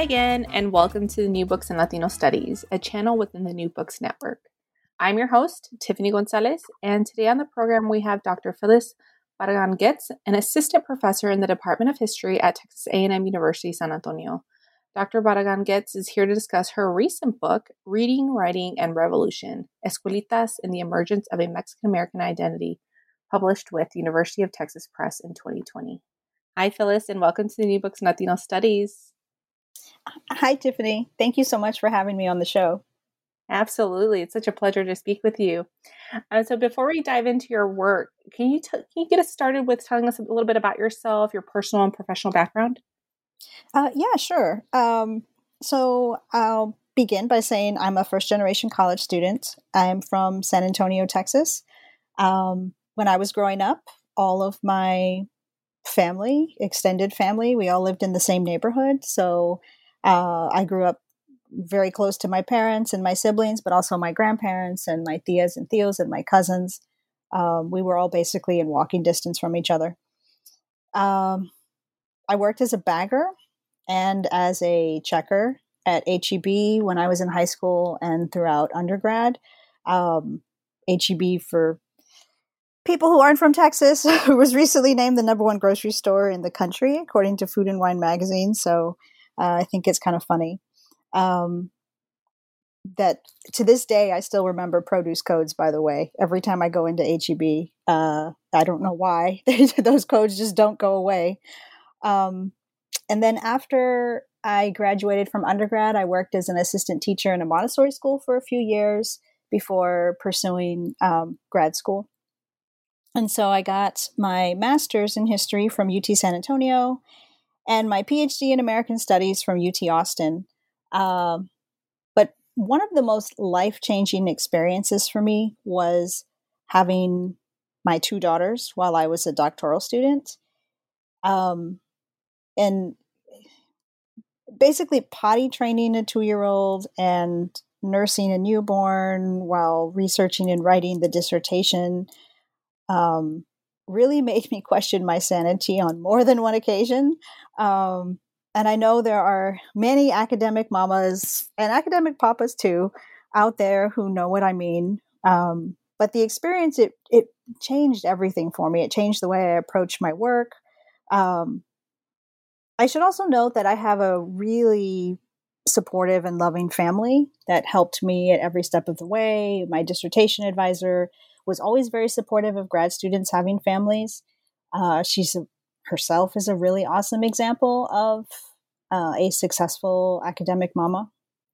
Hi again, and welcome to the New Books in Latino Studies, a channel within the New Books Network. I'm your host, Tiffany Gonzalez, and today on the program we have Dr. Phyllis Barragan Getz, an assistant professor in the Department of History at Texas A&M University, San Antonio. Dr. Barragan Getz is here to discuss her recent book, Reading, Writing, and Revolution, Escuelitas and the Emergence of a Mexican-American Identity, published with University of Texas Press in 2020. Hi, Phyllis, and welcome to the New Books in Latino Studies. Hi, Tiffany. Thank you so much for having me on the show. Absolutely. It's such a pleasure to speak with you. So before we dive into your work, can you get us started with telling us a little bit about yourself, your personal and professional background? Yeah, sure. So I'll begin by saying I'm a first-generation college student. I'm from San Antonio, Texas. When I was growing up, all of my family, extended family, we all lived in the same neighborhood. So I grew up very close to my parents and my siblings, but also my grandparents and my tias and tios and my cousins. We were all basically in walking distance from each other. I worked as a bagger and as a checker at HEB when I was in high school and throughout undergrad. HEB, for people who aren't from Texas, was recently named the #1 grocery store in the country, according to Food and Wine magazine. So I think it's kind of funny that to this day, I still remember produce codes, by the way. Every time I go into HEB, I don't know why. Those codes just don't go away. And then after I graduated from undergrad, I worked as an assistant teacher in a Montessori school for a few years before pursuing grad school. And so I got my master's in history from UT San Antonio and my PhD in American Studies from UT Austin. But one of the most life-changing experiences for me was having my 2 daughters while I was a doctoral student. And basically potty training a 2-year-old and nursing a newborn while researching and writing the dissertation really made me question my sanity on more than one occasion. And I know there are many academic mamas and academic papas too out there who know what I mean. But the experience, it changed everything for me. It changed the way I approach my work. I should also note that I have a really supportive and loving family that helped me at every step of the way. My dissertation advisor was always very supportive of grad students having families. She's herself is a really awesome example of a successful academic mama.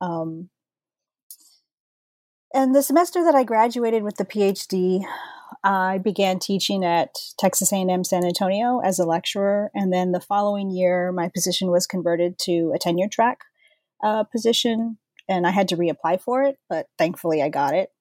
And the semester that I graduated with the PhD, I began teaching at Texas A&M San Antonio as a lecturer. And then the following year, my position was converted to a tenure track position. And I had to reapply for it, but thankfully I got it.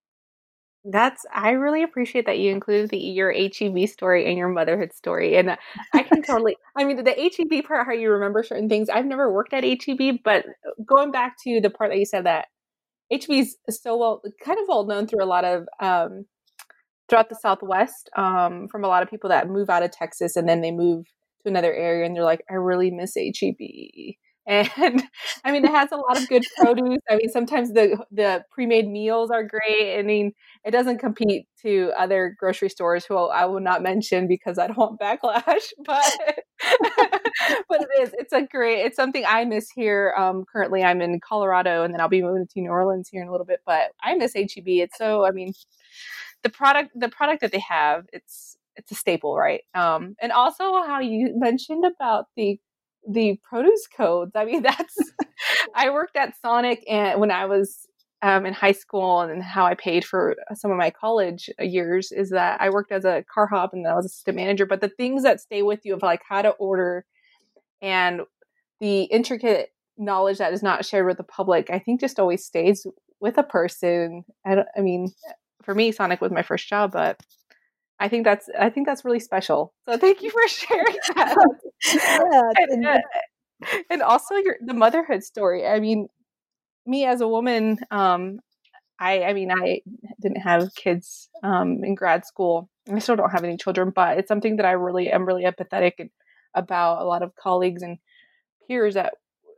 I really appreciate that you included your HEB story and your motherhood story. And I can totally, the HEB part, how you remember certain things. I've never worked at HEB, but going back to the part that you said that HEB is so kind of well known through a lot of, throughout the Southwest, from a lot of people that move out of Texas and then they move to another area and they're like, I really miss HEB. And it has a lot of good produce. Sometimes the pre-made meals are great. It doesn't compete to other grocery stores who I will not mention because I don't want backlash, but but it's something I miss here. Currently I'm in Colorado and then I'll be moving to New Orleans here in a little bit, but I miss HEB. It's so, the product that they have, it's a staple, right? And also how you mentioned about the produce codes. I worked at Sonic and when I was in high school, and how I paid for some of my college years is that I worked as a car hop and then I was assistant manager. But the things that stay with you of like how to order and the intricate knowledge that is not shared with the public, I think just always stays with a person. For me, Sonic was my first job, but I think that's really special. So thank you for sharing that. And also the motherhood story. Me as a woman, I didn't have kids in grad school. I still don't have any children, but it's something that I really am really empathetic about. A lot of colleagues and peers that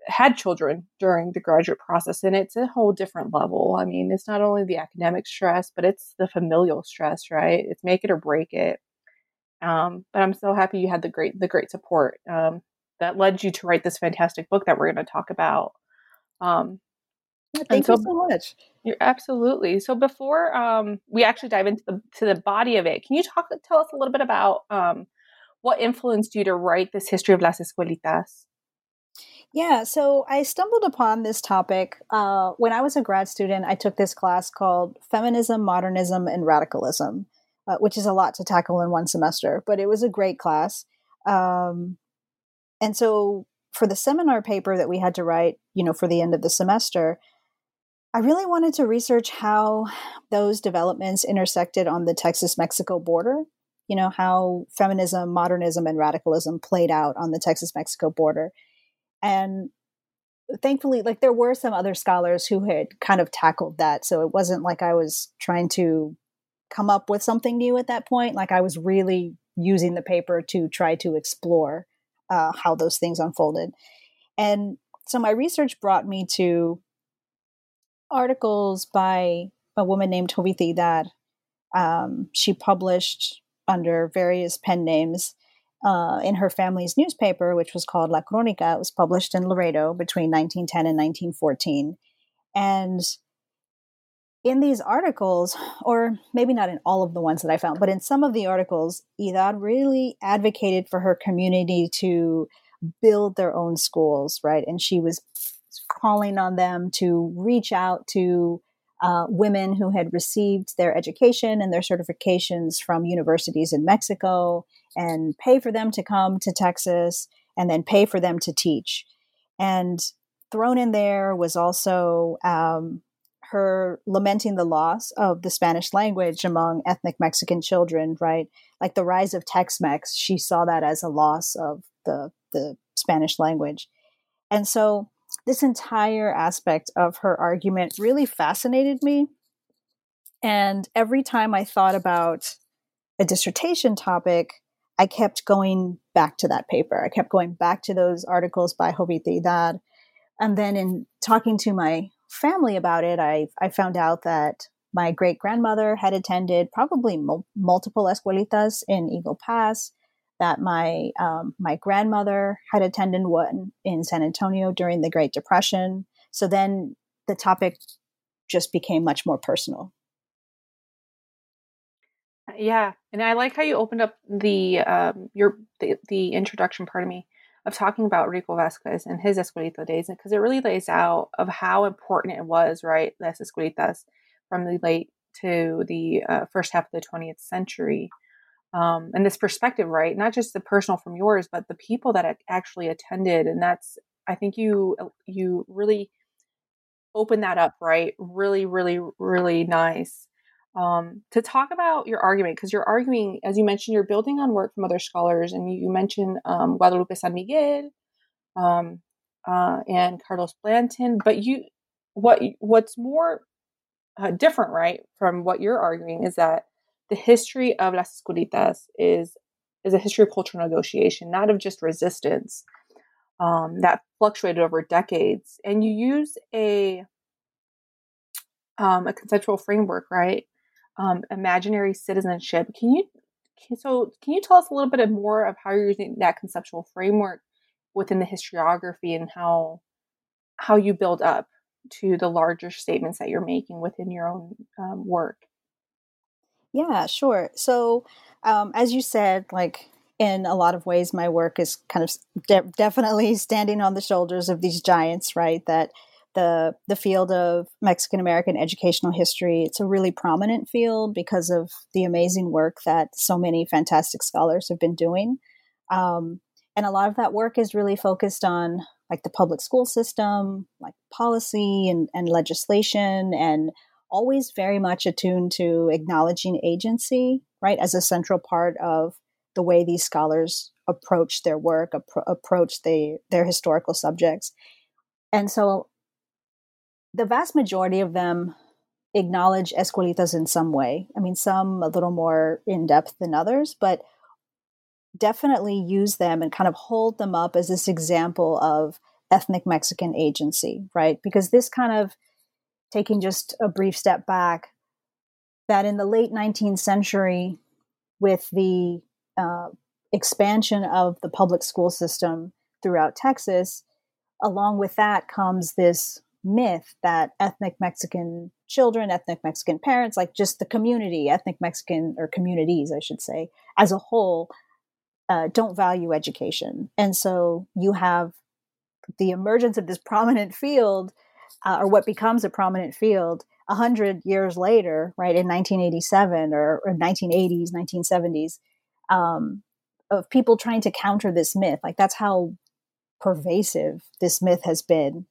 had children during the graduate process, and it's a whole different level. I mean, it's not only the academic stress, but it's the familial stress, right? It's make it or break it. But I'm so happy you had the great support that led you to write this fantastic book that we're going to talk about. Um, Yeah, and thank you so so much. you're absolutely. So before we actually dive into the body of it, can you tell us a little bit about what influenced you to write this history of las escuelitas? Yeah, so I stumbled upon this topic when I was a grad student. I took this class called Feminism, Modernism, and Radicalism, which is a lot to tackle in one semester, but it was a great class. Um, and so for the seminar paper that we had to write, for the end of the semester, I really wanted to research how those developments intersected on the Texas Mexico border. How feminism, modernism, and radicalism played out on the Texas Mexico border. And thankfully, like, there were some other scholars who had kind of tackled that. So it wasn't like I was trying to come up with something new at that point. Like, I was really using the paper to try to explore how those things unfolded. And so my research brought me to articles by a woman named Jovita Idar. She published under various pen names in her family's newspaper, which was called La Crónica. It was published in Laredo between 1910 and 1914. And in these articles, or maybe not in all of the ones that I found, but in some of the articles, Idar really advocated for her community to build their own schools, right? And she was calling on them to reach out to women who had received their education and their certifications from universities in Mexico and pay for them to come to Texas and then pay for them to teach. And thrown in there was also her lamenting the loss of the Spanish language among ethnic Mexican children, right? Like the rise of Tex-Mex, she saw that as a loss of the Spanish language. And so this entire aspect of her argument really fascinated me. And every time I thought about a dissertation topic, I kept going back to that paper. I kept going back to those articles by Jovita Idar. And then in talking to my family about it, I found out that my great grandmother had attended probably multiple escuelitas in Eagle Pass, that my grandmother had attended one in San Antonio during the Great Depression. So then the topic just became much more personal. Yeah, and I like how you opened up the introduction, pardon me, of talking about Rico Vasquez and his Escuelita days, because it really lays out of how important it was, right, las Escuelitas from the late to the first half of the 20th century. And this perspective, right, not just the personal from yours, but the people that actually attended, and that's, I think you really open that up, right? Really, really, really nice. To talk about your argument, because you're arguing, as you mentioned, you're building on work from other scholars, and you mentioned Guadalupe San Miguel um, and Carlos Blanton. But what's more different, right, from what you're arguing is that the history of Las Escuelitas is a history of cultural negotiation, not of just resistance that fluctuated over decades. And you use a conceptual framework, right? Imaginary citizenship. Can you tell us a little bit more of how you're using that conceptual framework within the historiography and how you build up to the larger statements that you're making within your own work? Yeah, sure. So, as you said, like, in a lot of ways, my work is kind of definitely standing on the shoulders of these giants, right? That the field of Mexican American educational history, it's a really prominent field because of the amazing work that so many fantastic scholars have been doing. Um, and a lot of that work is really focused on like the public school system, like policy and legislation, and always very much attuned to acknowledging agency, right, as a central part of the way these scholars approach their work, approach their historical subjects. And so the vast majority of them acknowledge escuelitas in some way. I mean, some a little more in depth than others, but definitely use them and kind of hold them up as this example of ethnic Mexican agency, right? Because this kind of, taking just a brief step back, that in the late 19th century, with the expansion of the public school system throughout Texas, along with that comes this myth that ethnic Mexican children, ethnic Mexican parents, like just the community, ethnic Mexican, or communities, I should say, as a whole, don't value education. And so you have the emergence of this prominent field, or what becomes a prominent field, 100 years later, right, in 1987 or 1980s, 1970s, of people trying to counter this myth. Like, that's how pervasive this myth has been.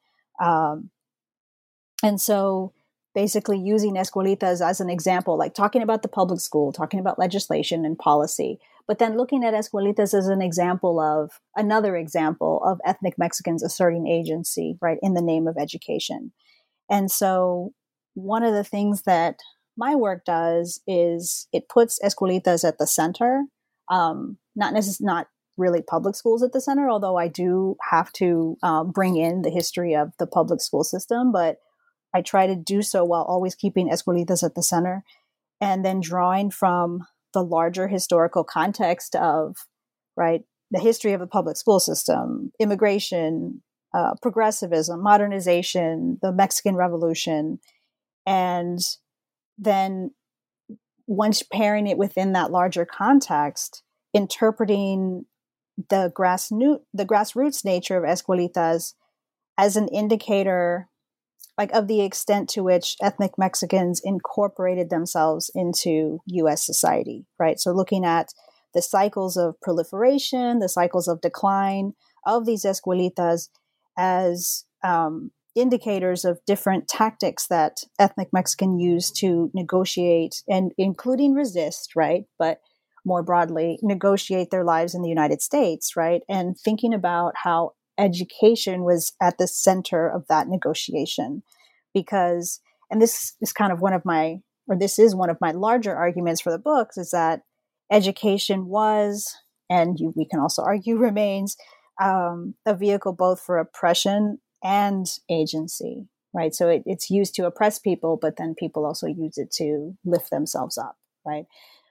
And so basically using escuelitas as an example, like talking about the public school, talking about legislation and policy, but then looking at escuelitas as an example of another example of ethnic Mexicans asserting agency, right, in the name of education. And so one of the things that my work does is it puts escuelitas at the center, not really public schools at the center, although I do have to bring in the history of the public school system, but I try to do so while always keeping escuelitas at the center, and then drawing from the larger historical context of, right, the history of the public school system, immigration, progressivism, modernization, the Mexican Revolution, and then once pairing it within that larger context, interpreting the grassroots nature of escuelitas as an indicator, like, of the extent to which ethnic Mexicans incorporated themselves into U.S. society, right? So looking at the cycles of proliferation, the cycles of decline of these escuelitas as indicators of different tactics that ethnic Mexican use to negotiate, and including resist, right? But more broadly, negotiate their lives in the United States, right? And thinking about how education was at the center of that negotiation. Because, and this is kind of this is one of my larger arguments for the books, is that education was, and we can also argue remains, a vehicle both for oppression and agency, right? So it's used to oppress people, but then people also use it to lift themselves up, right?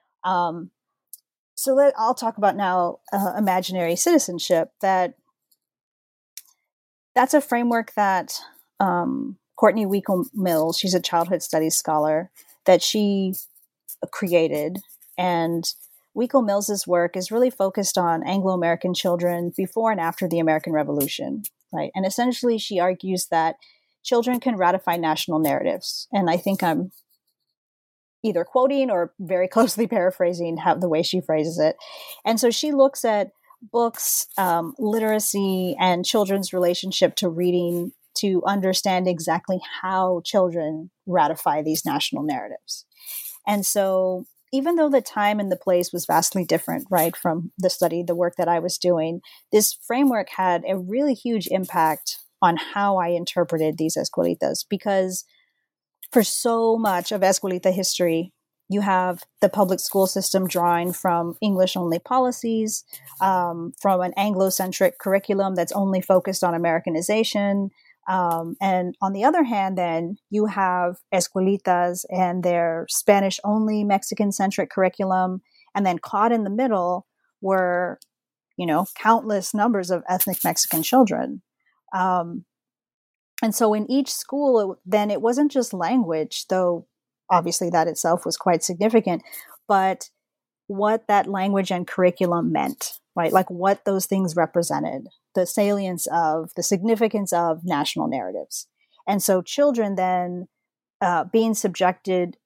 So I'll talk about now imaginary citizenship. That's a framework that Courtney Winkle Mills, she's a childhood studies scholar, that she created. And Winkle Mills's work is really focused on Anglo-American children before and after the American Revolution, right? And essentially, she argues that children can ratify national narratives. And I think I'm either quoting or very closely paraphrasing the way she phrases it. And so she looks at books, literacy, and children's relationship to reading to understand exactly how children ratify these national narratives. And so even though the time and the place was vastly different, right, from the work that I was doing, this framework had a really huge impact on how I interpreted these escuelitas, because for so much of escuelita history, you have the public school system drawing from English-only policies, from an Anglo-centric curriculum that's only focused on Americanization. And on the other hand, then you have escuelitas and their Spanish-only Mexican-centric curriculum. And then caught in the middle were, countless numbers of ethnic Mexican children. And so in each school, it wasn't just language, though obviously that itself was quite significant, but what that language and curriculum meant, right? Like what those things represented, the salience of, the significance of national narratives. And so children then being subjected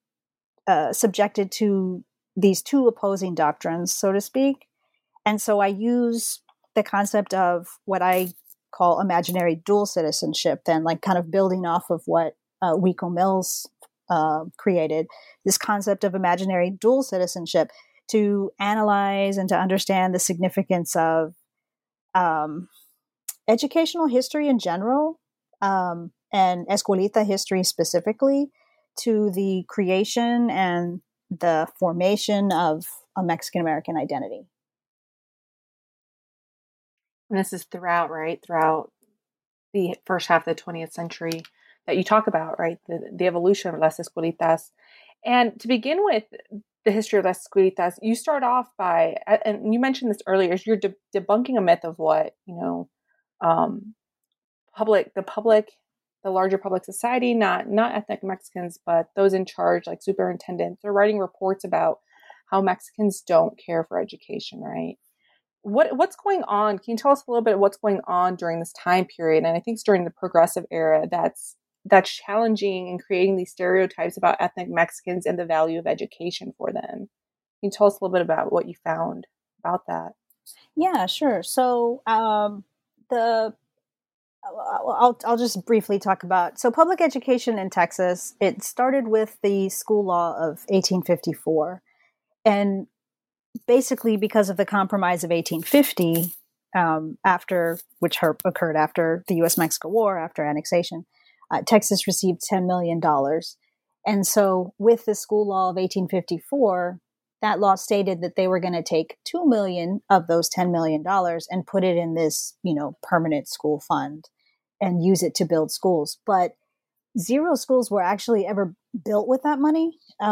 to these two opposing doctrines, so to speak. And so I use the concept of what I call imaginary dual citizenship, then, like, kind of building off of what Winkle Mills created, this concept of imaginary dual citizenship to analyze and to understand the significance of educational history in general, and escuelita history specifically, to the creation and the formation of a Mexican American identity. And this is throughout, right? Throughout the first half of the 20th century that you talk about, right? The evolution of Las Escuelitas. And to begin with, the history of Las Escuelitas, you start off by, and you mentioned this earlier, is you're debunking a myth of what, um, public, the larger public society, not ethnic Mexicans, but those in charge, like superintendents, are writing reports about how Mexicans don't care for education, right? What's going on? Can you tell us a little bit of what's going on during this time period? And I think it's during the progressive era that's challenging and creating these stereotypes about ethnic Mexicans and the value of education for them. Can you tell us a little bit about what you found about that? Yeah, sure. So the I'll just briefly talk about public education in Texas. It started with the school law of 1854, and basically because of the Compromise of 1850, after which occurred after the U.S.-Mexico War, after annexation, Texas received $10 million, and so with the school law of 1854, that law stated that they were going to take $2 million of those $10 million and put it in this, permanent school fund and use it to build schools. But zero schools were actually ever built with that money.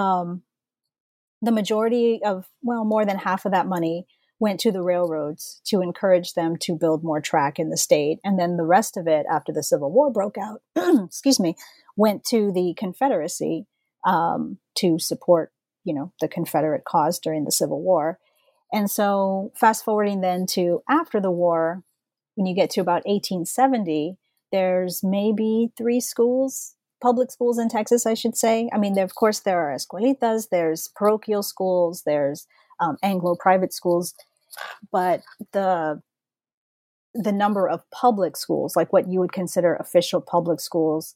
The majority of, more than half of that money went to the railroads to encourage them to build more track in the state. And then the rest of it, after the Civil War broke out, excuse me, went to the Confederacy to support, the Confederate cause during the Civil War. And so fast forwarding then to after the war, when you get to about 1870, there's maybe 3 schools, public schools in Texas, I should say. I mean, of course, there are escuelitas, there's parochial schools, there's Anglo private schools, but the number of public schools, like what you would consider official public schools,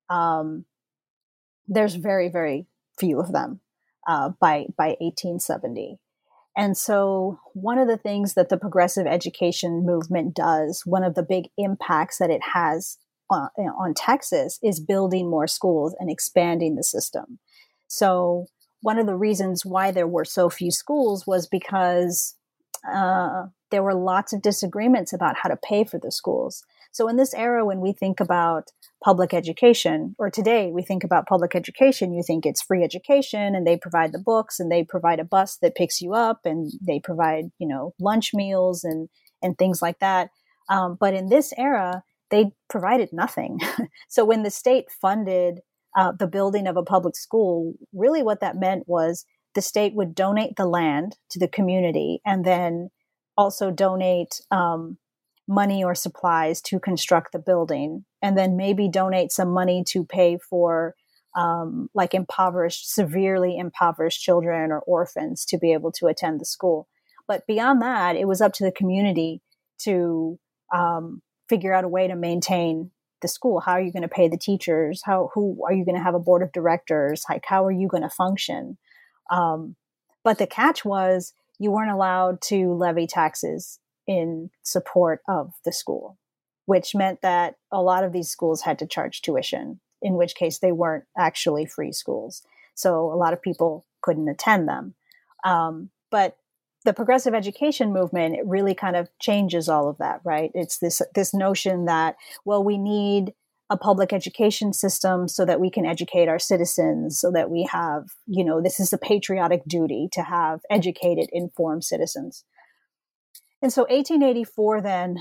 there's very, very few of them by 1870. And so one of the things that the progressive education movement does, one of the big impacts that it has on Texas, is building more schools and expanding the system. So one of the reasons why there were so few schools was because there were lots of disagreements about how to pay for the schools. So in this era, when we think about public education, or today we think about public education, you think it's free education and they provide the books and they provide a bus that picks you up and they provide, lunch meals and things like that. But in this era, they provided nothing. So when the state funded the building of a public school, really what that meant was the state would donate the land to the community and then also donate money or supplies to construct the building, and then maybe donate some money to pay for like severely impoverished children or orphans to be able to attend the school. But beyond that, it was up to the community to figure out a way to maintain the school. How are you going to pay the teachers? Who are you going to have a board of directors? Like, how are you going to function? But the catch was you weren't allowed to levy taxes in support of the school, which meant that a lot of these schools had to charge tuition, in which case they weren't actually free schools. So a lot of people couldn't attend them. But the progressive education movement, it really kind of changes all of that, right? It's this notion that, we need a public education system so that we can educate our citizens, so that we have, this is a patriotic duty to have educated, informed citizens. And so 1884 then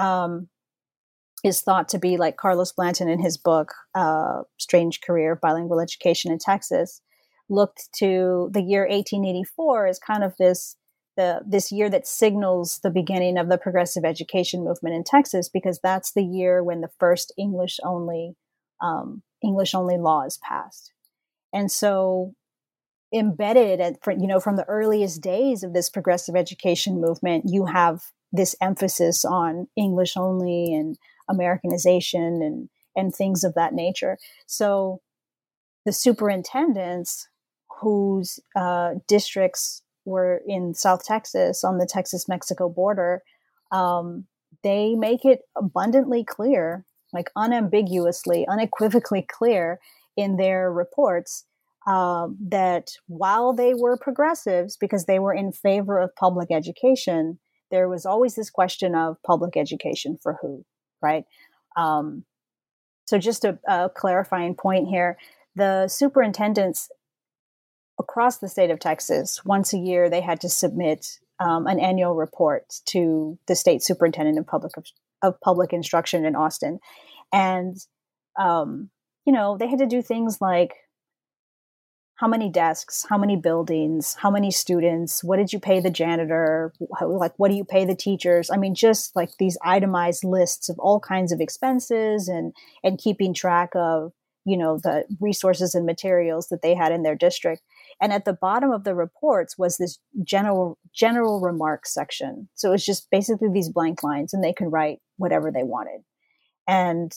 is thought to be, like Carlos Blanton in his book, Strange Career of Bilingual Education in Texas, looked to the year 1884 as kind of this year that signals the beginning of the progressive education movement in Texas, because that's the year when the first English only law is passed. And so embedded from the earliest days of this progressive education movement, you have this emphasis on English only and Americanization and things of that nature. So the superintendents whose districts were in South Texas on the Texas-Mexico border, they make it abundantly clear, like unambiguously, unequivocally clear in their reports, that while they were progressives, because they were in favor of public education, there was always this question of public education for who, right? Um, so just a clarifying point here, the superintendents across the state of Texas, once a year, they had to submit an annual report to the state superintendent of public instruction in Austin. And, they had to do things like how many desks, how many buildings, how many students, what did you pay the janitor, what do you pay the teachers? I mean, just like these itemized lists of all kinds of expenses and keeping track of, the resources and materials that they had in their district. And at the bottom of the reports was this general remarks section. So it was just basically these blank lines, and they could write whatever they wanted. And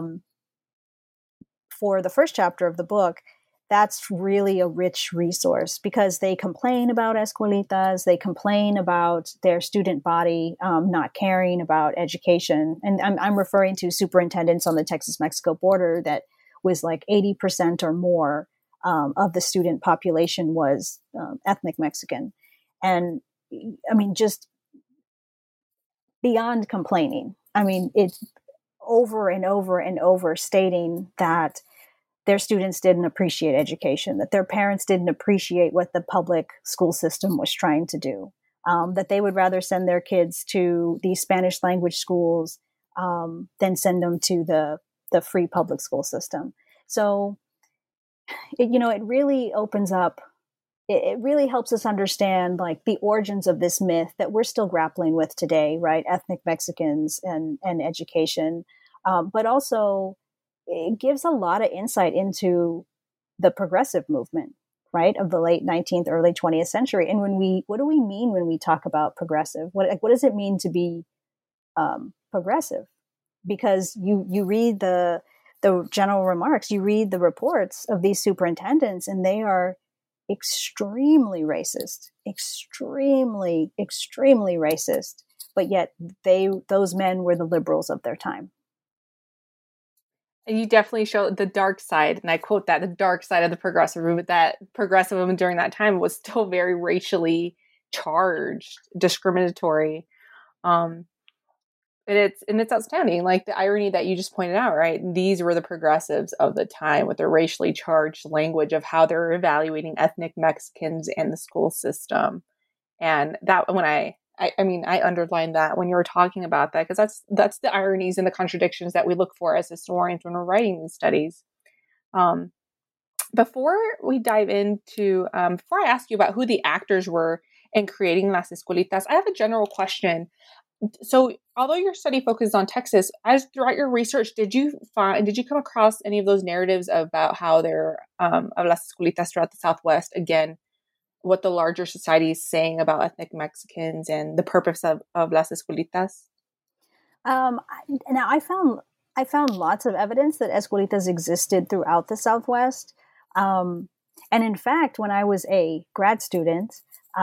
for the first chapter of the book, that's really a rich resource because they complain about escuelitas, they complain about their student body not caring about education. And I'm referring to superintendents on the Texas-Mexico border that was like 80% or more of the student population was ethnic Mexican. And I mean, just beyond complaining. I mean, it's over and over and over stating that their students didn't appreciate education, that their parents didn't appreciate what the public school system was trying to do, that they would rather send their kids to the Spanish language schools than send them to the free public school system. So, it really opens up, it really helps us understand like the origins of this myth that we're still grappling with today, right? Ethnic Mexicans and education, but also it gives a lot of insight into the progressive movement, right, of the late 19th, early 20th century. And what do we mean when we talk about progressive? What does it mean to be progressive? Because you read the general remarks, you read the reports of these superintendents, and they are extremely racist, extremely racist. But yet those men were the liberals of their time. And you definitely show the dark side, and I quote that, the dark side of the progressive movement, that progressive movement during that time was still very racially charged, discriminatory. And it's outstanding. Like the irony that you just pointed out, right? These were the progressives of the time with their racially charged language of how they're evaluating ethnic Mexicans and the school system. And that when I underlined that when you were talking about that, because that's the ironies and the contradictions that we look for as historians when we're writing these studies. Before we dive into, before I ask you about who the actors were in creating Las Escuelitas, I have a general question. So, although your study focuses on Texas, as throughout your research, did you come across any of those narratives about how there of Las Escuelitas throughout the Southwest? Again, what the larger society is saying about ethnic Mexicans and the purpose of Las Escuelitas? Now I found lots of evidence that escuelitas existed throughout the Southwest. And in fact, when I was a grad student,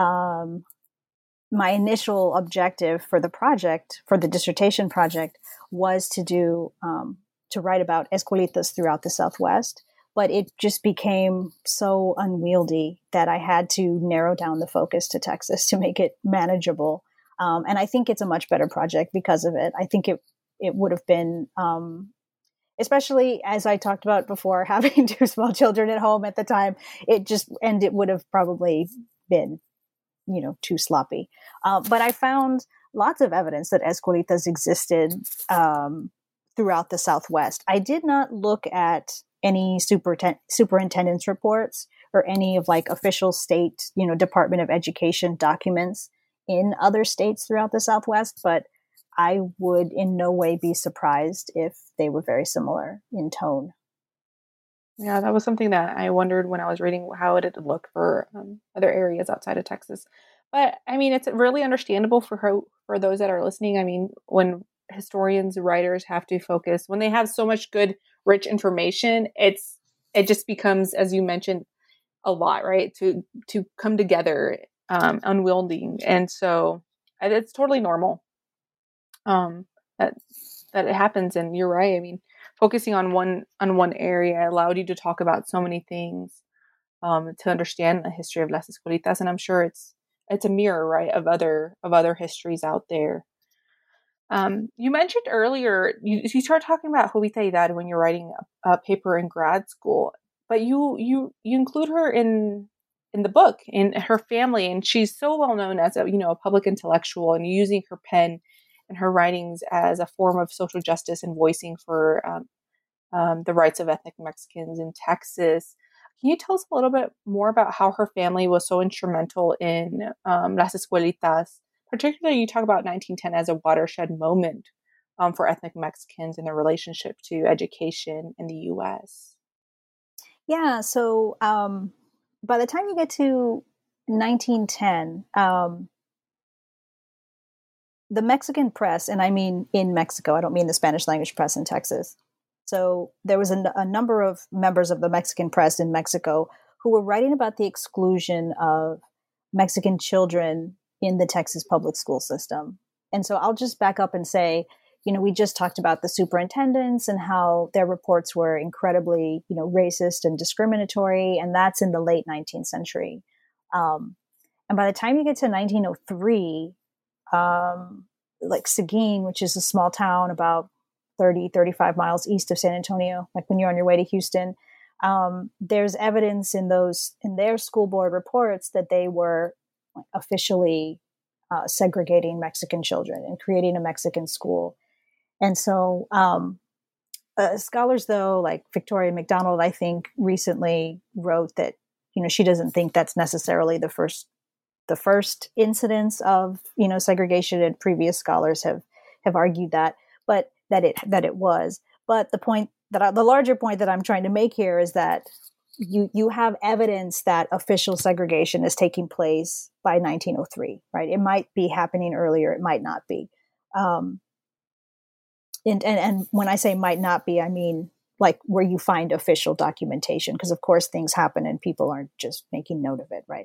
my initial objective for the dissertation project, was to write about escuelitas throughout the Southwest. But it just became so unwieldy that I had to narrow down the focus to Texas to make it manageable. And I think it's a much better project because of it. I think it would have been, especially as I talked about before, having two small children at home at the time, it would have probably been, too sloppy. But I found lots of evidence that escuelitas existed throughout the Southwest. I did not look at any superintendent's reports or any of like official state, Department of Education documents in other states throughout the Southwest, but I would in no way be surprised if they were very similar in tone. Yeah, that was something that I wondered when I was reading how it would look for other areas outside of Texas. But I mean, it's really understandable for those that are listening. I mean, when historians, writers have to focus, when they have so much good, rich information, it just becomes, as you mentioned, a lot, right? To come together, unwieldy, and so it's totally normal that it happens. And you're right. I mean, focusing on one area allowed you to talk about so many things, to understand the history of Las Escuelitas, and I'm sure it's a mirror, right, of other histories out there. You mentioned earlier, you started talking about Jovita Hidalgo when you're writing a paper in grad school, but you include her in the book, in her family, and she's so well known as a public intellectual, and using her pen and her writings as a form of social justice and voicing for the rights of ethnic Mexicans in Texas. Can you tell us a little bit more about how her family was so instrumental in Las Escuelitas? Particularly, you talk about 1910 as a watershed moment for ethnic Mexicans and their relationship to education in the U.S. Yeah. So by the time you get to 1910, the Mexican press, and I mean in Mexico, I don't mean the Spanish language press in Texas. So there was a number of members of the Mexican press in Mexico who were writing about the exclusion of Mexican children in the Texas public school system. And so I'll just back up and say, we just talked about the superintendents and how their reports were incredibly, racist and discriminatory. And that's in the late 19th century. And by the time you get to 1903, like Seguin, which is a small town about 35 miles east of San Antonio, like when you're on your way to Houston, there's evidence in their school board reports that they were officially segregating Mexican children and creating a Mexican school. And so scholars, though, like Victoria McDonald, I think recently wrote that, she doesn't think that's necessarily the first incidence of segregation, and previous scholars have argued that, but that it was. But the larger point that I'm trying to make here is that you have evidence that official segregation is taking place by 1903, right? It might be happening earlier, it might not be. And when I say might not be, I mean like where you find official documentation, because of course things happen and people aren't just making note of it, right?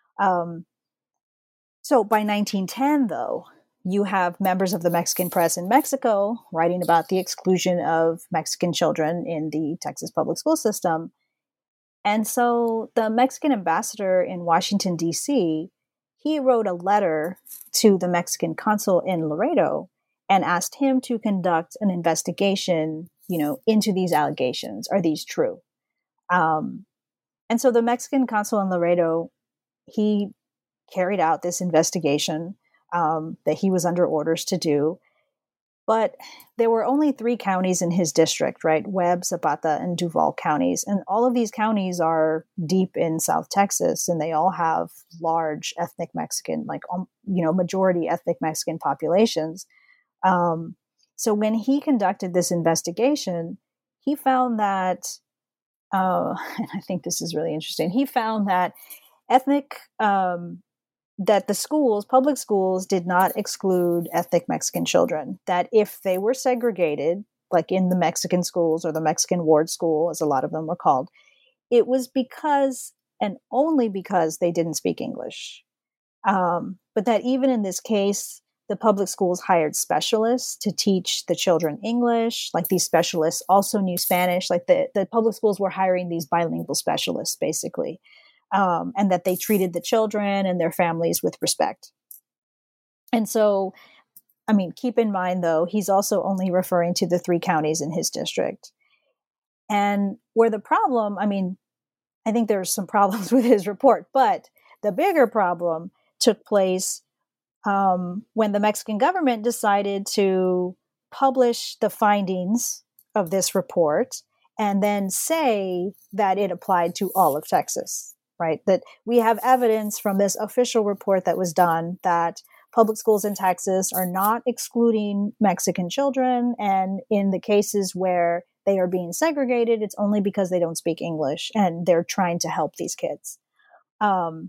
So by 1910, though, you have members of the Mexican press in Mexico writing about the exclusion of Mexican children in the Texas public school system. And so the Mexican ambassador in Washington, D.C., he wrote a letter to the Mexican consul in Laredo and asked him to conduct an investigation, into these allegations. Are these true? And so the Mexican consul in Laredo, he carried out this investigation that he was under orders to do. But there were only 3 counties in his district, right? Webb, Zapata, and Duval counties. And all of these counties are deep in South Texas, and they all have large ethnic Mexican, majority ethnic Mexican populations. So when he conducted this investigation, he found that, and I think this is really interesting, he found that that the public schools did not exclude ethnic Mexican children, that if they were segregated, like in the Mexican schools or the Mexican ward school, as a lot of them were called, it was because and only because they didn't speak English. But that even in this case, the public schools hired specialists to teach the children English. Like these specialists also knew Spanish. Like the public schools were hiring these bilingual specialists, basically. And that they treated the children and their families with respect. And so, I mean, keep in mind, though, he's also only referring to the 3 counties in his district. And where the problem, I mean, I think there's some problems with his report, but the bigger problem took place when the Mexican government decided to publish the findings of this report and then say that it applied to all of Texas. Right, that we have evidence from this official report that was done that public schools in Texas are not excluding Mexican children. And in the cases where they are being segregated, it's only because they don't speak English and they're trying to help these kids. And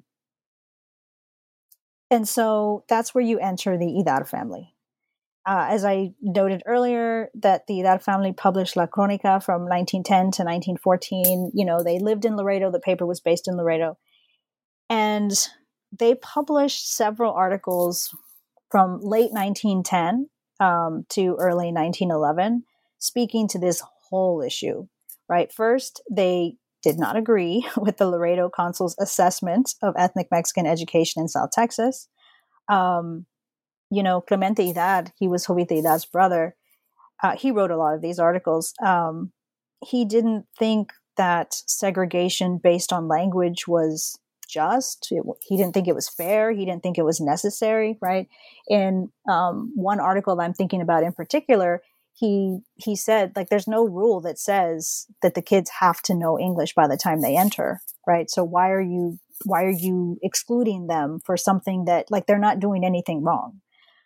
so that's where you enter the Hidalgo family. As I noted earlier, that the Hidalgo family published La Crónica from 1910 to 1914. They lived in Laredo. The paper was based in Laredo. And they published several articles from late 1910 to early 1911, speaking to this whole issue, right? First, they did not agree with the Laredo consul's assessment of ethnic Mexican education in South Texas. Clemente Idad, he was Jovita Idad's brother. He wrote a lot of these articles. He didn't think that segregation based on language was just. He didn't think it was fair. He didn't think it was necessary, right? In one article I'm thinking about in particular, he said, like, there's no rule that says that the kids have to know English by the time they enter, right? So why are you excluding them for something that, like, they're not doing anything wrong?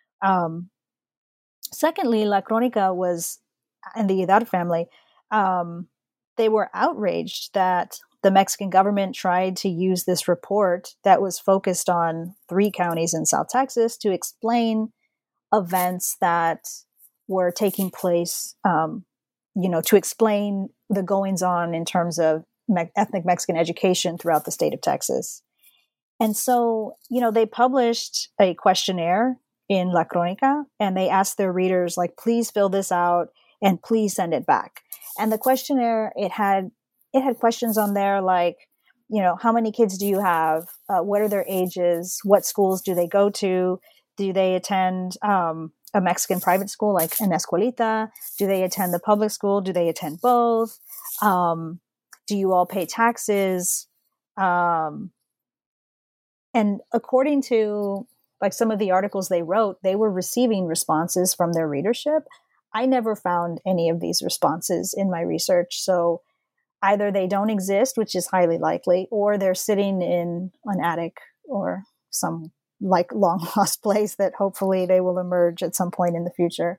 Secondly, La Crónica was, and the Idar family, they were outraged that the Mexican government tried to use this report that was focused on 3 counties in South Texas to explain events that were taking place, to explain the goings on in terms of ethnic Mexican education throughout the state of Texas. And so, they published a questionnaire in La Crónica, and they asked their readers, like, please fill this out and please send it back. And the questionnaire, it had questions on there like, how many kids do you have? What are their ages? What schools do they go to? Do they attend a Mexican private school like an escuelita? Do they attend the public school? Do they attend both? Do you all pay taxes? And according to, like, some of the articles they wrote, they were receiving responses from their readership. I never found any of these responses in my research. So either they don't exist, which is highly likely, or they're sitting in an attic or some, like, long lost place that hopefully they will emerge at some point in the future.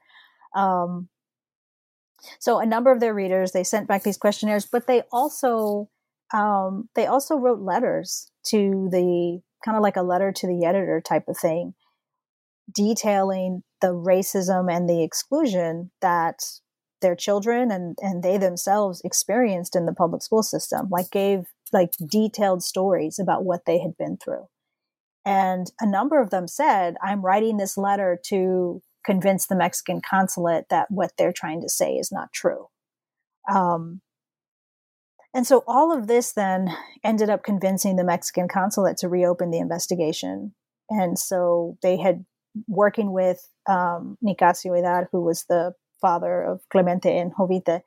So a number of their readers, they sent back these questionnaires, but they also wrote letters to the, kind of like a letter to the editor type of thing, detailing the racism and the exclusion that their children and they themselves experienced in the public school system, like gave like detailed stories about what they had been through. And a number of them said, I'm writing this letter to convince the Mexican consulate that what they're trying to say is not true. And so all of this then ended up convincing the Mexican consulate to reopen the investigation. And so they had, working with Nicasio Idar, who was the father of Clemente and Jovita,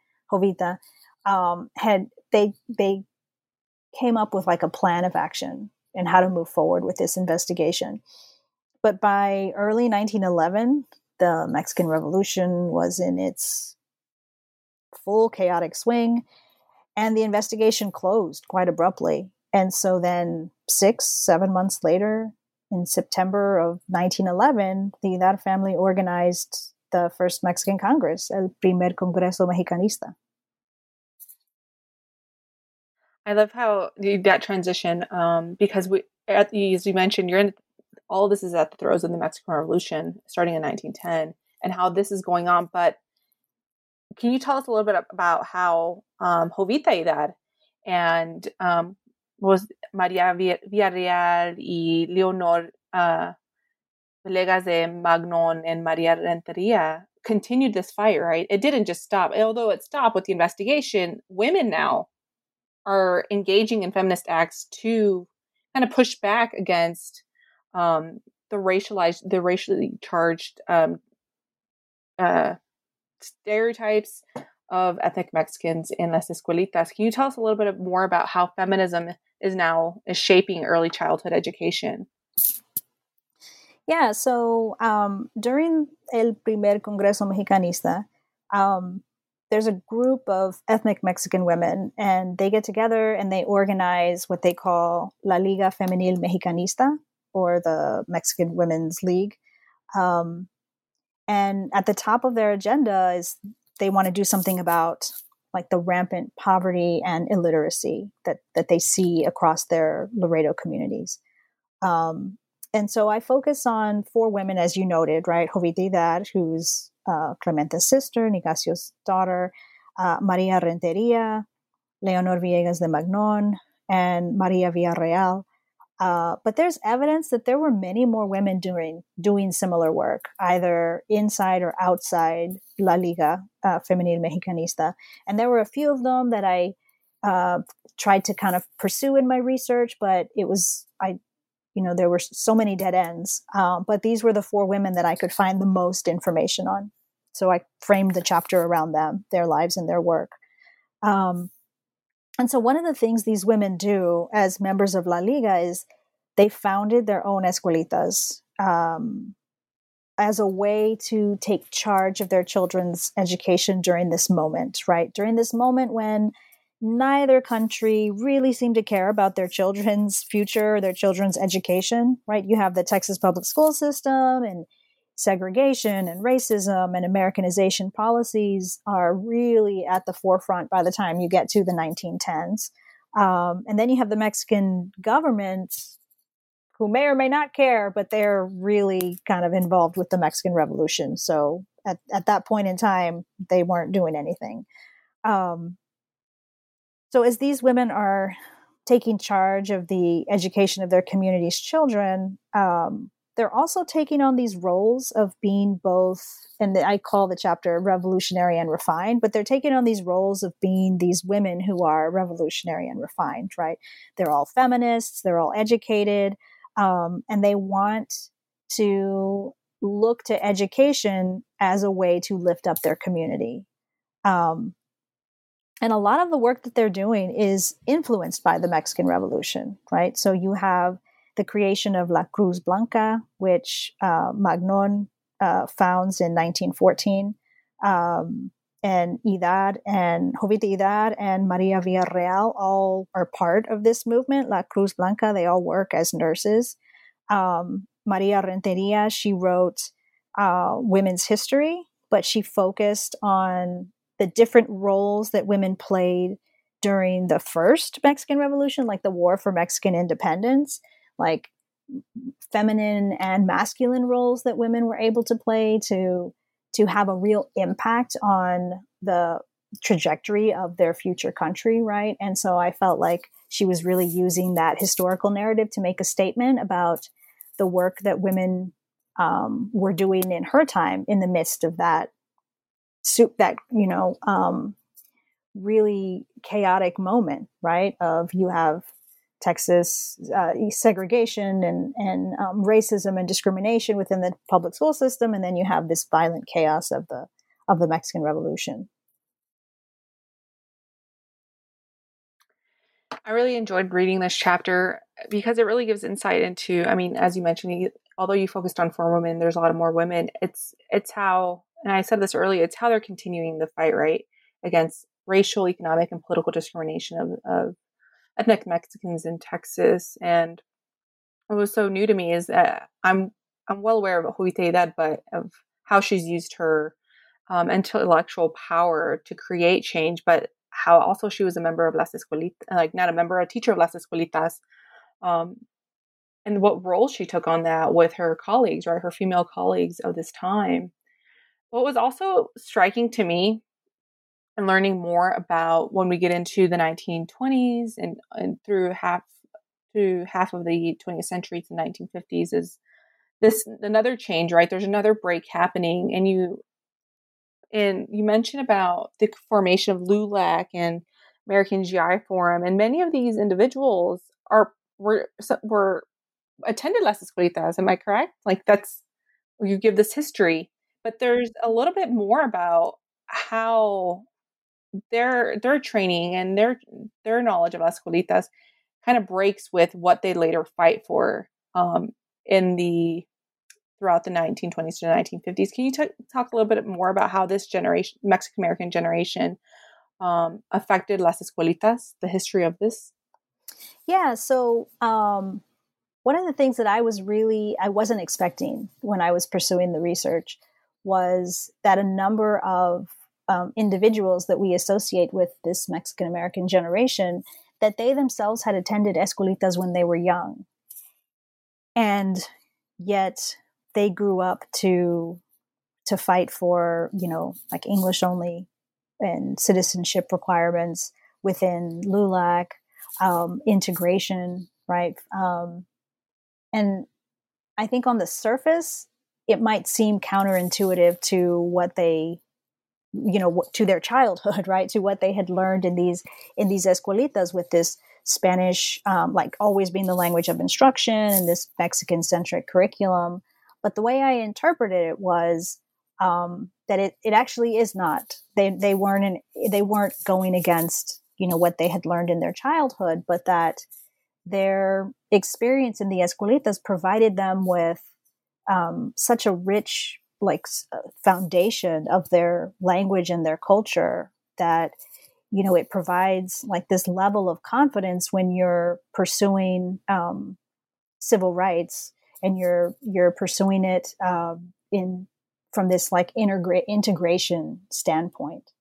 they came up with like a plan of action and how to move forward with this investigation. But by early 1911, the Mexican Revolution was in its full chaotic swing, and the investigation closed quite abruptly. And so then 6-7 months later, in September of 1911, the Idar family organized the first Mexican Congress, El Primer Congreso Mexicanista. I love how that transition, because as you mentioned, all of this is at the throes of the Mexican Revolution, starting in 1910, and how this is going on. But can you tell us a little bit about how Jovita Idar and was María Villarreal y Leonor Villegas de Magnon and María Renteria continued this fight, right? It didn't just stop. Although it stopped with the investigation, women now are engaging in feminist acts to kind of push back against the racially charged stereotypes of ethnic Mexicans in las escuelitas. Can you tell us a little bit more about how feminism is shaping early childhood education? Yeah, so during El Primer Congreso Mexicanista, there's a group of ethnic Mexican women, and they get together and they organize what they call La Liga Femenil Mexicanista, or the Mexican Women's League. And at the top of their agenda is they want to do something about like the rampant poverty and illiteracy that they see across their Laredo communities. And so I focus on 4 women, as you noted, right? Jovita Idar, who's Clemente's sister, Nicasio's daughter, Maria Renteria, Leonor Villegas de Magnon, and Maria Villarreal. But there's evidence that there were many more women doing similar work, either inside or outside La Liga Femenil Mexicanista. And there were a few of them that I tried to kind of pursue in my research, but there were so many dead ends. But these were the 4 women that I could find the most information on. So I framed the chapter around them, their lives and their work. And so one of the things these women do as members of La Liga is they founded their own escuelitas as a way to take charge of their children's education during this moment, right? During this moment when neither country really seemed to care about their children's future, their children's education, right? You have the Texas public school system, and segregation and racism and Americanization policies are really at the forefront by the time you get to the 1910s. And then you have the Mexican government, who may or may not care, but they're really kind of involved with the Mexican Revolution. So at that point in time, they weren't doing anything. So as these women are taking charge of the education of their community's children, they're also taking on these roles of being both, and I call the chapter revolutionary and refined, but they're taking on these roles of being these women who are revolutionary and refined, right? They're all feminists, they're all educated, and they want to look to education as a way to lift up their community. And a lot of the work that they're doing is influenced by the Mexican Revolution, right? So you have the creation of La Cruz Blanca, which Magnon founds in 1914. And Ydad and Jovita Ydad and Maria Villarreal all are part of this movement. La Cruz Blanca, they all work as nurses. Maria Renteria, she wrote women's history, but she focused on the different roles that women played during the first Mexican Revolution, like the War for Mexican Independence, like feminine and masculine roles that women were able to play to have a real impact on the trajectory of their future country, right? And so I felt like she was really using that historical narrative to make a statement about the work that women were doing in her time in the midst of that really chaotic moment, right? Of you have Texas segregation and racism and discrimination within the public school system, and then you have this violent chaos of the Mexican Revolution. I really enjoyed reading this chapter because it really gives insight into, I mean, as you mentioned, although you focused on 4 women, there's a lot of more women. It's how, and I said this earlier, it's how they're continuing the fight, right, against racial, economic, and political discrimination of ethnic Mexicans in Texas. And what was so new to me is that I'm well aware of Jovita Ydad, but of how she's used her intellectual power to create change, but how also she was a member of Las Escuelitas, like not a member, a teacher of Las Escuelitas, and what role she took on that with her colleagues, right, her female colleagues of this time. What was also striking to me and learning more about when we get into the 1920s and through half of the 20th century to the 1950s is this another change, right? There's another break happening, and you mentioned about the formation of LULAC and American GI Forum, and many of these individuals were attended Las Escuelitas. Am I correct? Like you give this history, but there's a little bit more about how their training and their knowledge of Las Escuelitas kind of breaks with what they later fight for throughout the 1920s to the 1950s. Can you talk a little bit more about how this generation, Mexican American generation, affected Las Escuelitas, the history of this? Yeah. So one of the things that I wasn't expecting when I was pursuing the research was that a number of individuals that we associate with this Mexican American generation, that they themselves had attended escuelitas when they were young. And yet they grew up to fight for, like English only and citizenship requirements within LULAC, integration, right? And I think on the surface, it might seem counterintuitive to what they, to their childhood, right? To what they had learned in these escuelitas with this Spanish, like always being the language of instruction and this Mexican centric curriculum. But the way I interpreted it was that it actually is not. They weren't going against what they had learned in their childhood, but that their experience in the escuelitas provided them with such a rich foundation of their language and their culture that it provides like this level of confidence when you're pursuing civil rights and you're pursuing it in from this like integration standpoint.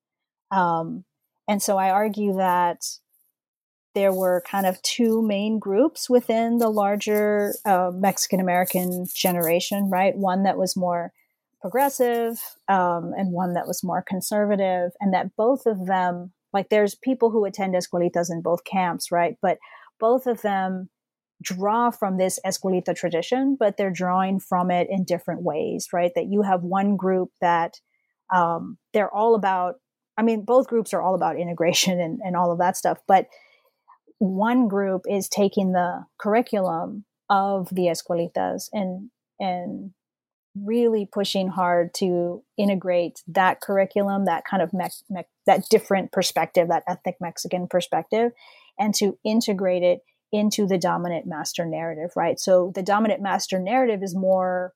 And so I argue that there were kind of two main groups within the larger Mexican American generation, right? One that was more progressive and one that was more conservative, and that both of them, like there's people who attend escuelitas in both camps, right? But both of them draw from this escuelita tradition, but they're drawing from it in different ways, right? That you have one group that they're all about, I mean, both groups are all about integration and all of that stuff, but one group is taking the curriculum of the escuelitas and really pushing hard to integrate that curriculum, that kind of that different perspective, that ethnic Mexican perspective, and to integrate it into the dominant master narrative, right? So the dominant master narrative is more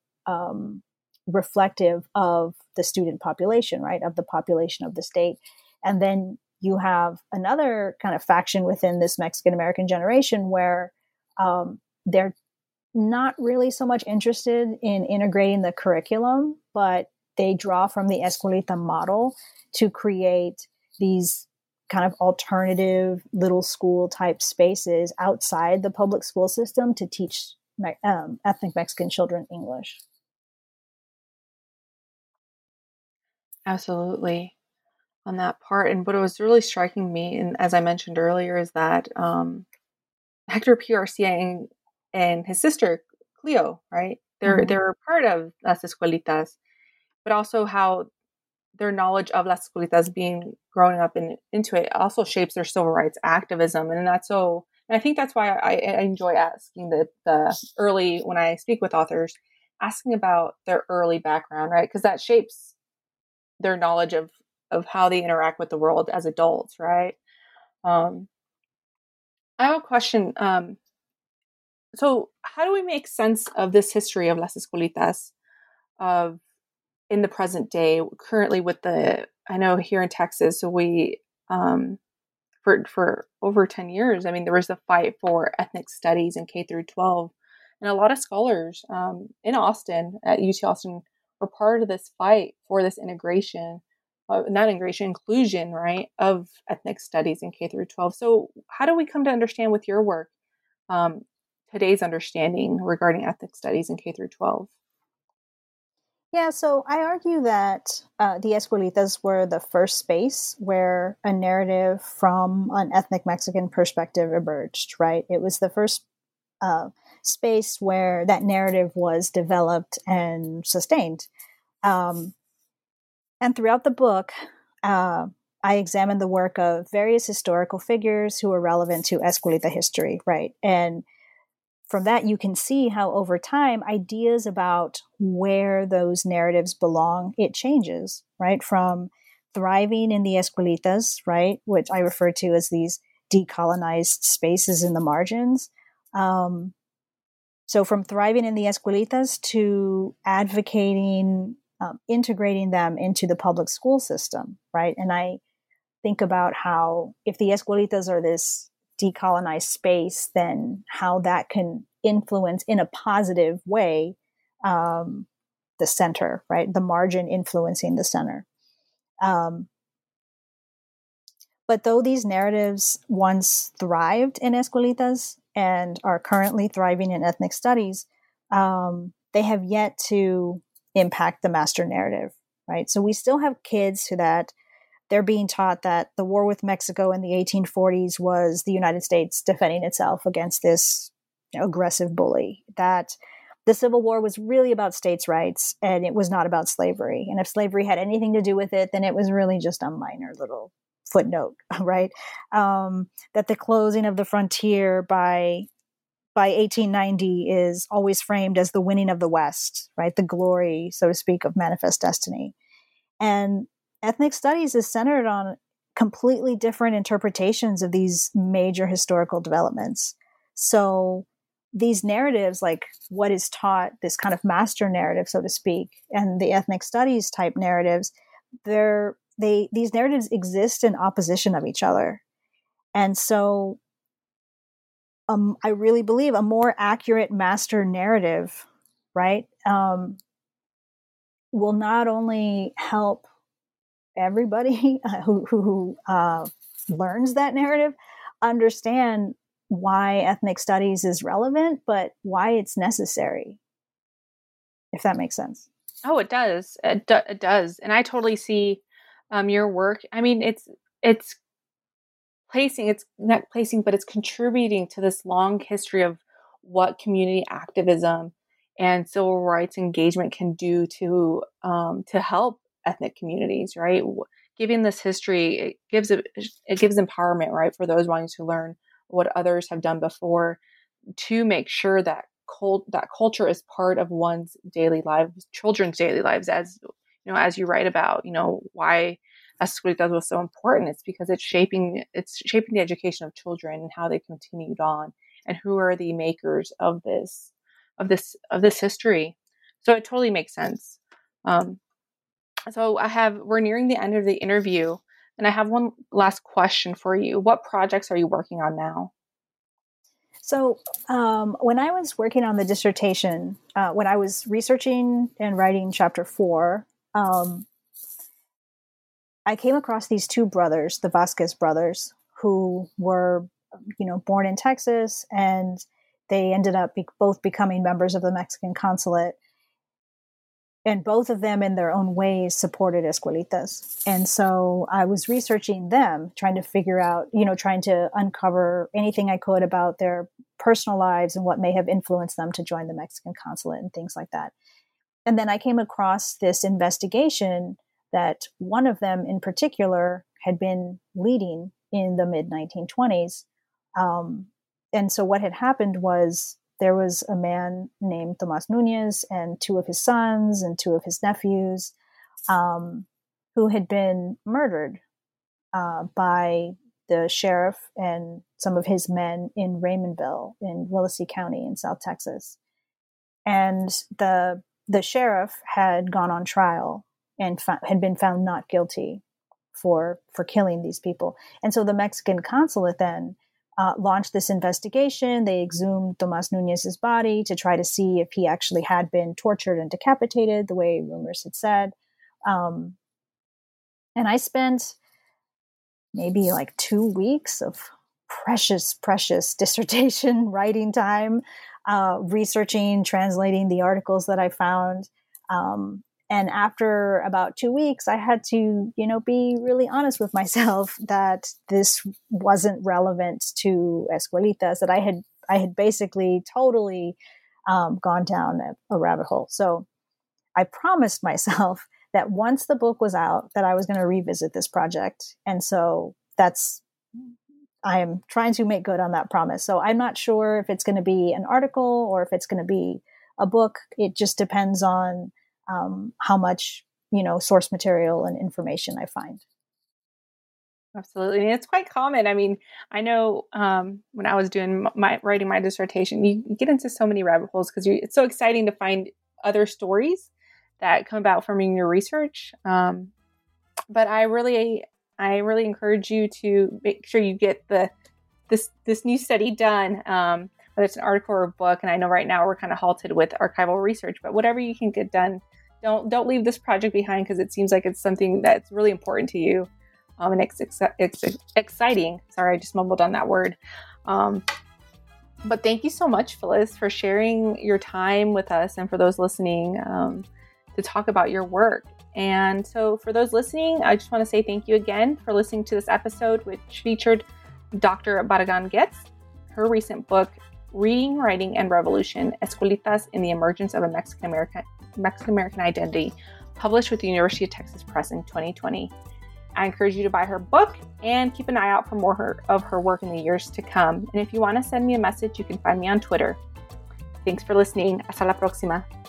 reflective of the student population, right? Of the population of the state. And then you have another kind of faction within this Mexican American generation where they're not really so much interested in integrating the curriculum, but they draw from the escuelita model to create these kind of alternative little school type spaces outside the public school system to teach ethnic Mexican children English. Absolutely. On that part. And what was really striking me, and as I mentioned earlier, is that Hector P. Garcia and his sister Cleo, right? They're part of Las Escuelitas, but also how their knowledge of Las Escuelitas growing up into it also shapes their civil rights activism. And that's so, and I think that's why I enjoy asking the early, when I speak with authors, asking about their early background, right? Because that shapes their knowledge of how they interact with the world as adults, right? I have a question. So how do we make sense of this history of Las Escuelitas in the present day, currently with I know here in Texas, so we, for over 10 years, I mean, there was a fight for ethnic studies in K through 12. And a lot of scholars in Austin, at UT Austin, were part of this fight for this inclusion, right, of ethnic studies in K through 12. So how do we come to understand with your work today's understanding regarding ethnic studies in K through 12? Yeah, so I argue that the escuelitas were the first space where a narrative from an ethnic Mexican perspective emerged, right? It was the first space where that narrative was developed and sustained. And throughout the book, I examined the work of various historical figures who are relevant to Escuelita history, right? And from that, you can see how over time, ideas about where those narratives belong, it changes, right? From thriving in the escuelitas, right? Which I refer to as these decolonized spaces in the margins. So from thriving in the escuelitas to advocating, integrating them into the public school system, right? And I think about how if the escuelitas are this decolonized space, then how that can influence in a positive way the center, right? The margin influencing the center. But though these narratives once thrived in escuelitas and are currently thriving in ethnic studies, they have yet to impact the master narrative, right? So we still have kids that they're being taught that the war with Mexico in the 1840s was the United States defending itself against this aggressive bully, that the Civil War was really about states' rights and it was not about slavery. And if slavery had anything to do with it, then it was really just a minor little footnote, right? That the closing of the frontier by 1890 is always framed as the winning of the West, right? The glory, so to speak, of manifest destiny. And ethnic studies is centered on completely different interpretations of these major historical developments. So these narratives, like what is taught, this kind of master narrative, so to speak, and the ethnic studies type narratives, these narratives exist in opposition of each other. And so I really believe a more accurate master narrative, right, will not only help everybody who learns that narrative understand why ethnic studies is relevant, but why it's necessary, if that makes sense. Oh, it does. It does. And I totally see your work. I mean, it's not placing, but it's contributing to this long history of what community activism and civil rights engagement can do to help ethnic communities, right? Giving this history, it gives empowerment, right, for those wanting to learn what others have done before, to make sure that that culture is part of one's daily lives, children's daily lives, as you write about, why Escuelitas was so important. It's because it's shaping the education of children and how they continued on, and who are the makers of this history. So it totally makes sense. So we're nearing the end of the interview, and I have one last question for you. What projects are you working on now? So when I was working on the dissertation, when I was researching and writing chapter 4, I came across these two brothers, the Vasquez brothers, who were, born in Texas, and they ended up both becoming members of the Mexican consulate. And both of them, in their own ways, supported Escuelitas. And so I was researching them, trying to figure out, trying to uncover anything I could about their personal lives and what may have influenced them to join the Mexican consulate and things like that. And then I came across this investigation that one of them in particular had been leading in the mid-1920s. And so what had happened was, there was a man named Tomas Nunez and 2 of his sons and 2 of his nephews who had been murdered by the sheriff and some of his men in Raymondville in Willacy County in South Texas. And the sheriff had gone on trial and had been found not guilty for killing these people. And so the Mexican consulate then launched this investigation. They exhumed Tomas Nunez's body to try to see if he actually had been tortured and decapitated, the way rumors had said. And I spent maybe like 2 weeks of precious dissertation writing time, researching, translating the articles that I found. And after about 2 weeks, I had to, be really honest with myself that this wasn't relevant to Escuelitas, that I had basically totally gone down a rabbit hole. So I promised myself that once the book was out, that I was going to revisit this project. And so I am trying to make good on that promise. So I'm not sure if it's going to be an article or if it's going to be a book. It just depends on how much, source material and information I find. Absolutely. And it's quite common. I mean, I know when I was doing writing my dissertation, you get into so many rabbit holes because it's so exciting to find other stories that come about from your research. But I really encourage you to make sure you get this new study done, whether it's an article or a book. And I know right now we're kind of halted with archival research, but whatever you can get done, don't leave this project behind, because it seems like it's something that's really important to you. And it's exciting. Sorry, I just mumbled on that word. But thank you so much, Phyllis, for sharing your time with us, and for those listening to talk about your work. And so for those listening, I just want to say thank you again for listening to this episode, which featured Dr. Barragan Getz, her recent book, Reading, Writing, and Revolution, Escuelitas in the Emergence of a Mexican-American Identity, published with the University of Texas Press in 2020. I encourage you to buy her book and keep an eye out for more of her work in the years to come. And if you want to send me a message, you can find me on Twitter. Thanks for listening. Hasta la próxima.